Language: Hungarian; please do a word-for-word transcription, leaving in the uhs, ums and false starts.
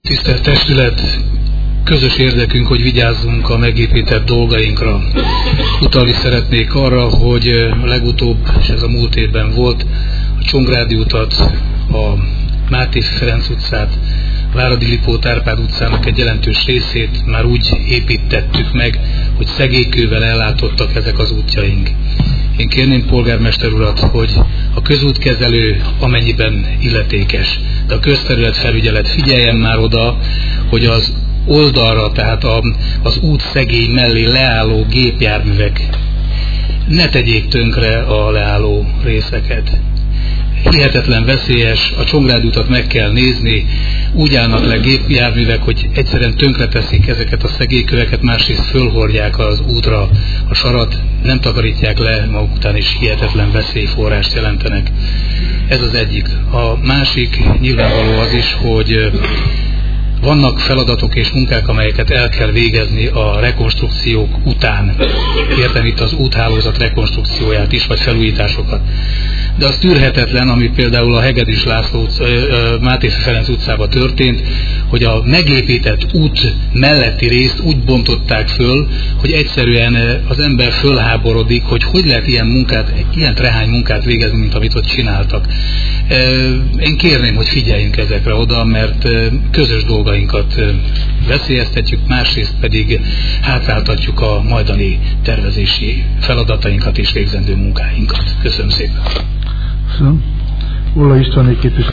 Tisztelt Testület, közös érdekünk, hogy vigyázzunk a megépített dolgainkra. Utalni szeretnék arra, hogy legutóbb, és ez a múlt évben volt, a Csongrádi utat, a Máté Ferenc utcát, Váradi Lipót Árpád utcának egy jelentős részét már úgy építettük meg, hogy szegélykővel ellátottak ezek az útjaink. Én kérném polgármester urat, hogy a közútkezelő amennyiben illetékes, de a közterület felügyelet figyeljen már oda, hogy az oldalra, tehát a, az út szegély mellé leálló gépjárművek ne tegyék tönkre a leálló részeket. Hihetetlen veszélyes, a Csongrádi utat meg kell nézni, úgy állnak le gépjárművek, hogy egyszerűen tönkreteszik ezeket a szegélyköveket, másrészt fölhordják az útra a sarat, nem takarítják le, maguk után is hihetetlen veszélyforrást jelentenek. Ez az egyik. A másik nyilvánvaló az is, hogy vannak feladatok és munkák, amelyeket el kell végezni a rekonstrukciók után. Értem itt az úthálózat rekonstrukcióját is, vagy felújításokat. De az tűrhetetlen, ami például a Hegedűs László utca, Máté Ferenc utcában történt, hogy a megépített út melletti részt úgy bontották föl, hogy egyszerűen az ember fölháborodik, hogy hogy lehet ilyen munkát, ilyen trehány munkát végezni, mint amit ott csináltak. Én kérném, hogy figyeljünk ezekre oda, mert közös dolgainkat veszélyeztetjük, másrészt pedig hátráltatjuk a majdani tervezési feladatainkat és végzendő munkáinkat. Köszönöm szépen. Köszönöm. Ulla István képviselő.